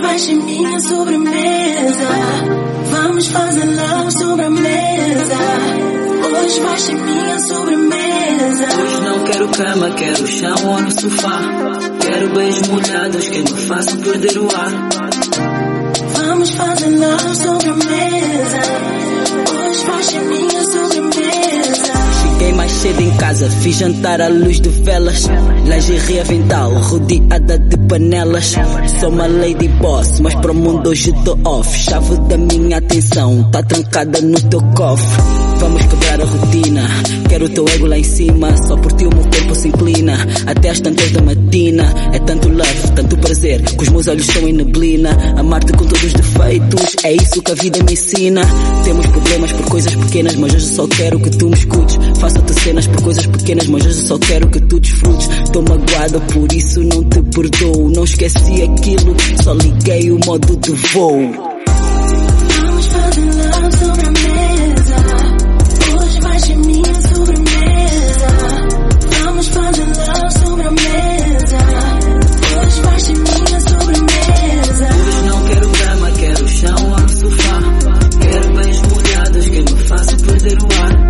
vai ser minha sobremesa. Vamos fazer love sobre a mesa. Hoje vai ser minha sobremesa. Hoje não quero cama, quero chão ou no sofá. Quero beijos molhados que me façam perder o ar. Vamos fazer love sobre a mesa. Hoje vai ser minha sobremesa. Cheguei mais cedo em casa, fiz jantar à luz de velas. Lingerie avental, rodeada de panelas. Sou uma lady boss, mas para o mundo hoje tô off. Chave da minha atenção, tá trancada no teu cofre. Vamos quebrar a rotina, quero o teu ego lá em cima. Só por ti o meu corpo se inclina, até às tantas da matina. É tanto love, tanto prazer, que os meus olhos estão em neblina. Amar-te com todos os defeitos, é isso que a vida me ensina. Temos problemas por coisas pequenas, mas hoje só quero que tu me escutes. Faço-te cenas por coisas pequenas, mas hoje só quero que tu desfrutes. Tô magoada, por isso não te perdoo. Não esqueci aquilo, só liguei o modo de voo. Vamos fazer love sobre a mesa. Hoje vai ser minha sobremesa. Vamos fazer love sobre a mesa. Hoje vai ser minha sobremesa. Hoje não quero cama, quero chão ou no sofá. Quero beijos molhados que me façam perder o ar.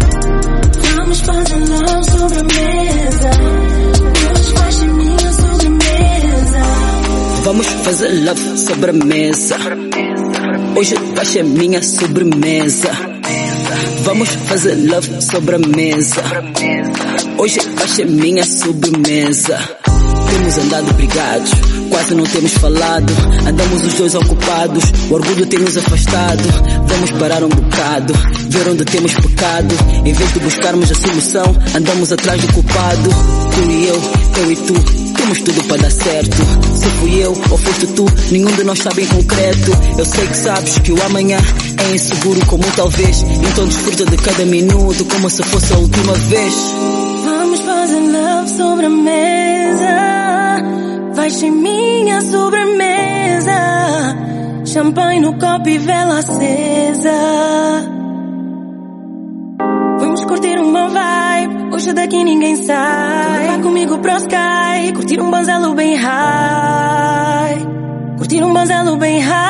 Vamos fazer love sobre a mesa. Hoje vai ser minha sobremesa. Vamos fazer love sobre a mesa. Hoje vai ser minha sobremesa. Vamos fazer love sobre a mesa. Hoje vai ser minha sobremesa. Temos andado brigados, quase não temos falado. Andamos os dois ocupados, o orgulho tem nos afastado. Vamos parar um bocado, ver onde temos pecado. Em vez de buscarmos a solução, andamos atrás do culpado. Tu e eu e tu, temos tudo para dar certo. Se fui eu ou foste tu, nenhum de nós sabe em concreto. Eu sei que sabes que o amanhã é inseguro como talvez. Então desfruta de cada minuto como se fosse a última vez. Vamos fazer love sobre a mesa. Vai ser minha sobremesa. Champanhe no copo e vela acesa. Vamos curtir uma vibe, hoje daqui ninguém sai. Vai comigo pro sky, curtir um banzelo bem high. Curtir um banzelo bem high.